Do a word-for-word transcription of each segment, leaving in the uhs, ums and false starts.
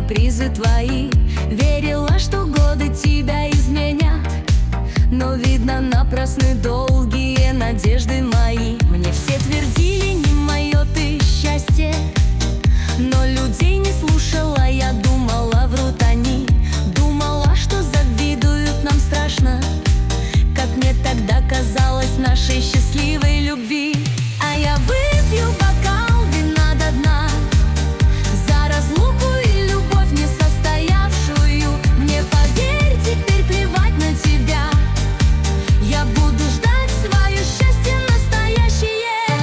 капризы твои. Верила, что годы тебя изменят, но, видно, напрасны долгие надежды мои. Мне все твердили, не мое ты счастье, но людей не слушала, я думала, врут они. Думала, что завидуют нам страшно, как мне тогда казалось, нашей счастливой любви. А я выпью бокал вина до дна за разлуку и любовь несостоявшую. Мне, поверь, теперь плевать на тебя, я буду ждать свое счастье настоящее.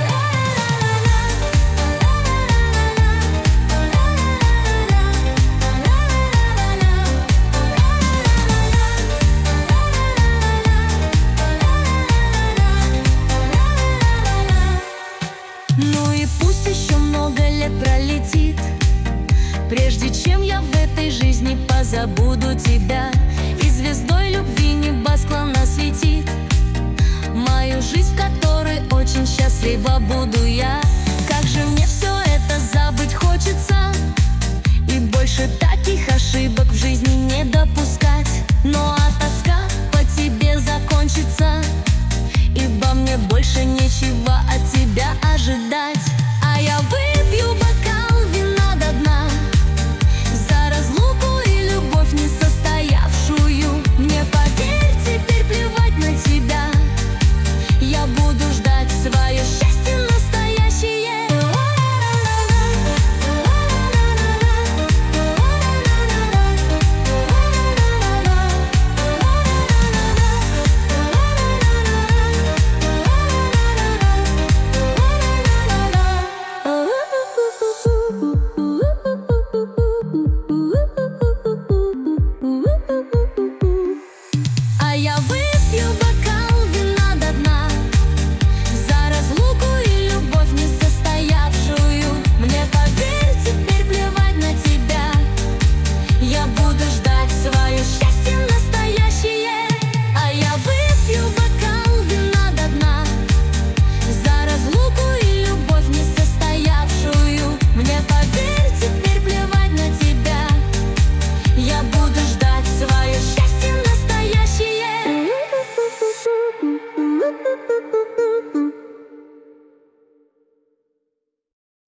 Ну и пусть еще много лет пролетит, прежде чем я в этой жизни позабуду тебя, и звездой любви небосклона светит мою жизнь, в которой очень счастлива буду я. Как же мне все это забыть хочется, и больше таких ошибок в жизни не допускать. Ну а тоска по тебе закончится, ибо мне больше нечего от тебя ожидать.